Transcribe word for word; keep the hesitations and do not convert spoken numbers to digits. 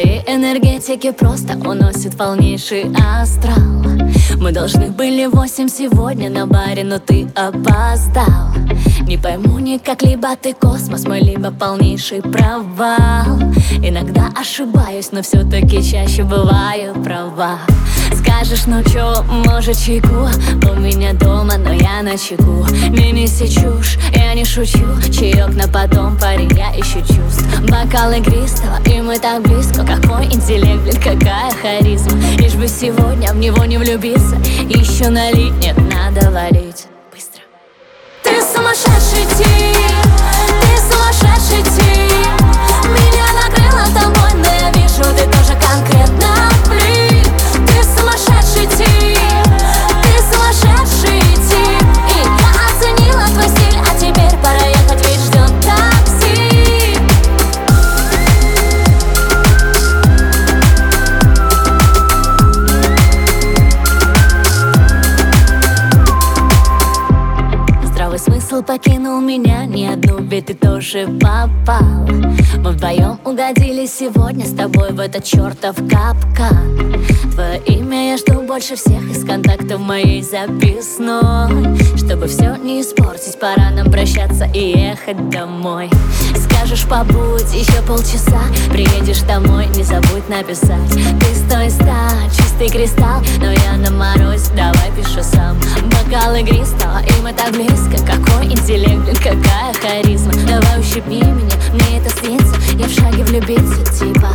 своей энергетики просто уносит полнейший астрал. Мы должны были в восемь сегодня на баре, но ты опоздал. Не пойму никак, либо ты космос мой, либо полнейший провал. Иногда ошибаюсь, но все-таки чаще бываю права. Скажешь, ну чё, может чайку? У меня дома, но я начеку. Не неси чушь, я не шучу. Чаек на потом, парень, я ищу чувств. Бокал игристого, и мы так близко. Какой интеллект, блин, какая харизма. Лишь бы сегодня в него не влюбиться. Еще налить, нет, надо валить. Быстро. Ты сумасшедший тип, ты сумасшедший тип. Меня накрыло тобой, но я вижу, ты тоже конкретно флип. Ты сумасшедший тип, ты сумасшедший тип. И я оценила твой стиль, а теперь пора ехать, ведь ждет такси. Здравый смысл покинул меня, ни одну, ведь ты тоже попал. Мы вдвоем угодили сегодня с тобой в этот чертов капкан. Твое имя я жду больше всех из контактов моей записной. Чтобы все не испортить, пора нам прощаться и ехать домой. Скажешь, побудь еще полчаса, приедешь домой, не забудь написать. Ты стой, ста, чистый кристалл, но я на морозе, давай пишу сам. Бокал игристого, и мы так близко. Какой интеллект, блин, какая харизма. Давай ущипни меня, мне это светится. Я в шаге влюбиться, типа